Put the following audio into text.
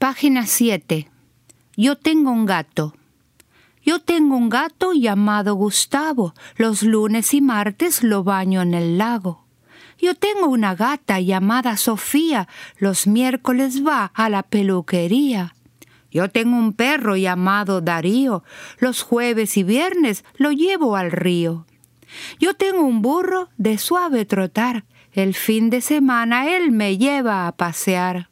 Página 7. Yo tengo un gato. Yo tengo un gato llamado Gustavo. Los lunes y martes lo baño en el lago. Yo tengo una gata llamada Sofía. Los miércoles va a la peluquería. Yo tengo un perro llamado Darío. Los jueves y viernes lo llevo al río. Yo tengo un burro de suave trotar. El fin de semana él me lleva a pasear.